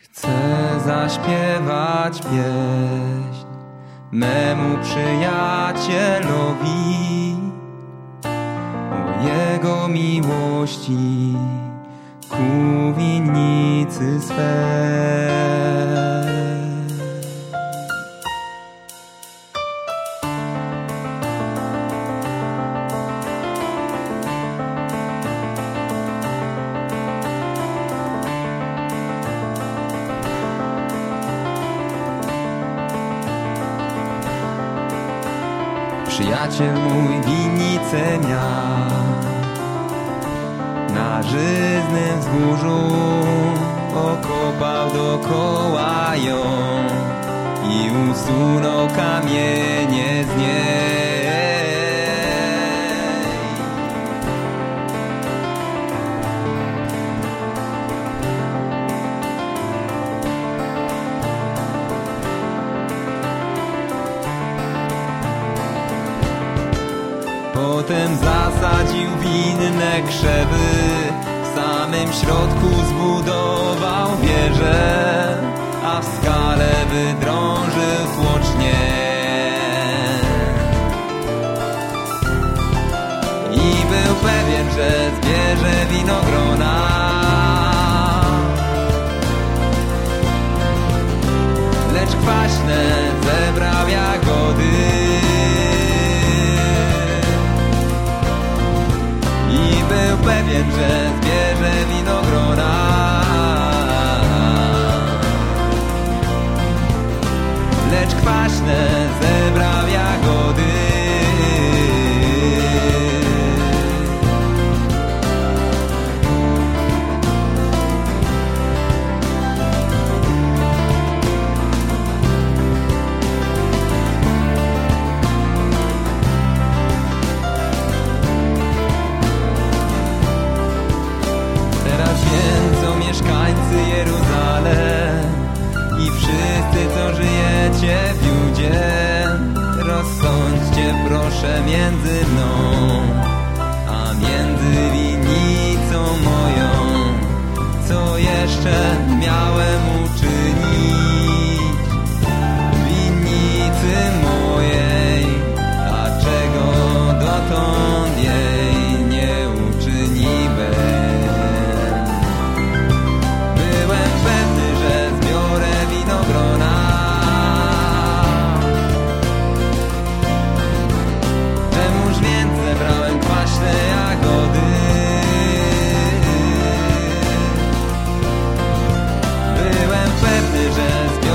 Chcę zaśpiewać pieśń memu przyjacielowi o jego miłości ku winnicy swej. Przyjaciel mój winnicę miał na żyznym wzgórzu, okopał dokoła ją i usunął kamienie z niej. Potem zasadził winne krzewy, w samym środku zbudował wieżę, a w skale wydrążył tłocznie. I był pewien, że zbierze winogrona, lecz kwaśne zebrał jagody. Był pewien, że zbierze winogrona, lecz kwaśne zebrał jagody. Mieszkańcy Jeruzalem i wszyscy, co żyjecie w Judzie, rozsądźcie proszę między mną a między winnicą moją, co jeszcze miałem uczynić w winnicy mojej, a czego dotąd jej nie uczyniłem. Czemuż więc zebrałem kwaśne jagody? Byłem pewny, że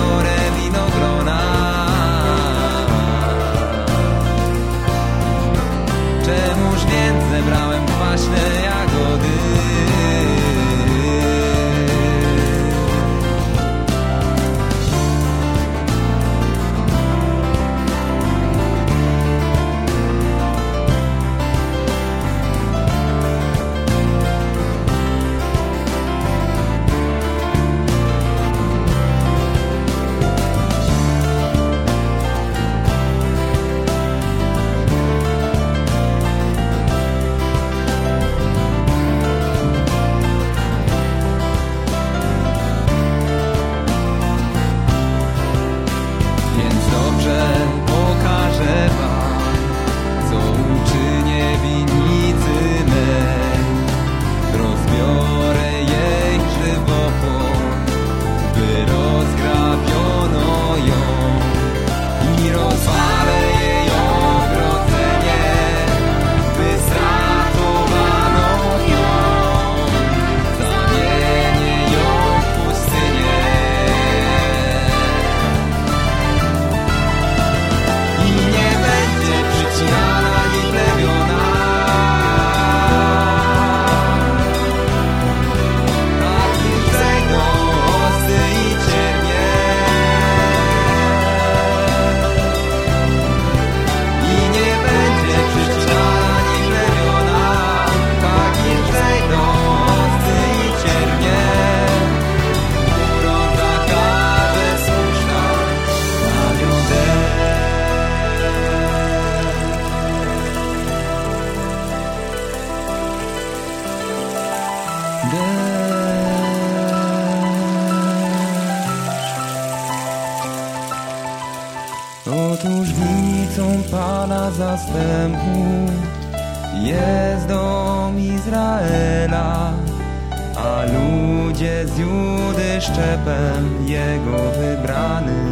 Otóż winnicą Pana zastępu jest dom Izraela, a ludzie z Judy szczepem Jego wybrany.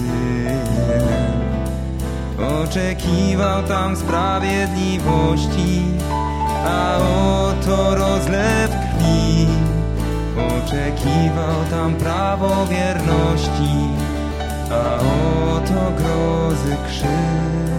Oczekiwał tam sprawiedliwości, a oto rozlew krwi. Oczekiwał tam prawowierności, a oto grozy krzyk.